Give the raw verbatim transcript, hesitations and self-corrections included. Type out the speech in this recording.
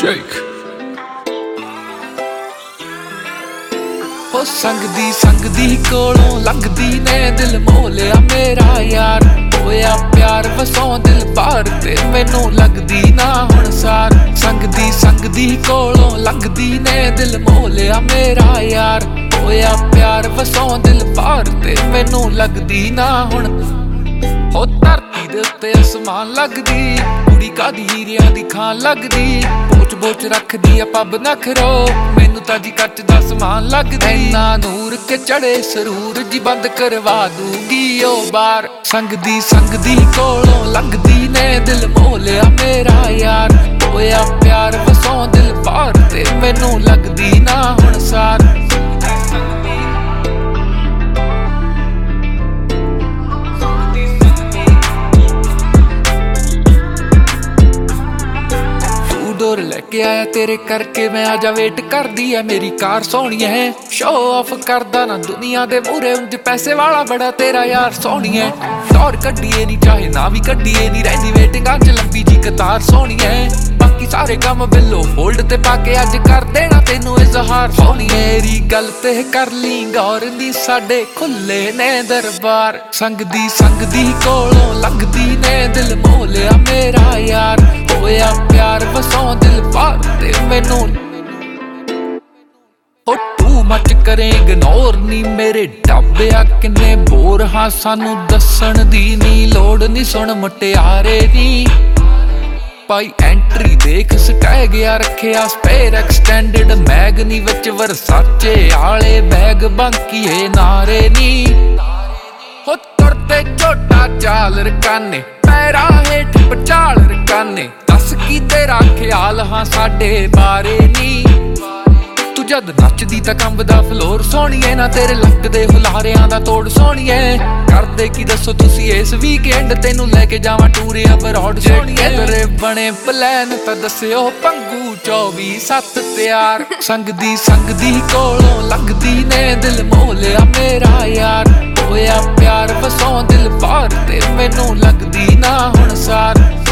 Shake हो संगदी संगदी कोलों लंघदी ने दिल मोह लिया मेरा यार होया प्यार वसों दिल बार ते मैनू लगदी ना हुण सार संगदी संगदी कोलों लंघदी ने दिल मोह लिया मेरा यार होया प्यार वसों दिल बार ते मैनू लगदी ना हुण हो धरती दे उत्ते आसमान लगदी कुड़ी कादी हीरियां दी खान लगदी बोच बोच रखदी आ पब नखरो मैनू तां जी कच दा समान लगदी इन्ना नूर के चढ़े सरूर जी बंद करवा दूंगी ओ बार संगदी संगदी कोलों लंघदी ने दिल मोह लिया मेरा यार होया प्यार वसों दिल बार ते मैनू लगदी ना हुण सार डोर लेके आया तेरे करके मैं आजा वेट कर दी है मेरी कार सोहनी है शो ऑफ करदा ना दुनिया दे मूरे उंज पैसे वाला बड़ा तेरा यार सोहनी है दौर कड्डीए नी चाहे ना भी कड्डीए नी रहिंदी वेटिंग अज लंबी जी कतार सोहनी है बाकी सारे काम बिलो होल्ड ते पाके अज कर देना तेनू इजहार सोहनी मेरी गल ते कर ली गौर दी साडे खुले ने दरबार संगदी संगदी कोलों लंघदी ने दिल मोह लिया मेरा यार होया प्यार वसों दिल पार ते मैनू ओ तू मच करे इग्नोर नी मेरे ढाबेआ किन्ने बोर हाँ सानू दसन दी नी लोड़ नी सुन मुटियारे नी पाई एंट्री देख स्टै गया रखिया स्पेयर एक्सटेंडेड मैगनी विच वरसाचे आले बैग बांकीए नारे नी हो तुरते छोटा चाल रकाने पैरा हेठ पचाल रकाने दस की तेरा ख्याल हाँ साडे बारे नी तू जद नचदी तां कंबदा फ्लोर सोहणीए ना तेरे लगदे हुलारियां दा तोड़ सोहणीए करदे की दसो तुसी इस वीकेंड तेनू लेके जावां टूर अबरॉड सोहणीए तेरे बने प्लान तां दस्सिओ पंगू चौबी सत्त तैयार संगदी संगदी कोलों लंघदी ने दिल मोह लिया मेरा यार होया प्यार वसों दिल पार ते मैनू लगदी ना हुण सार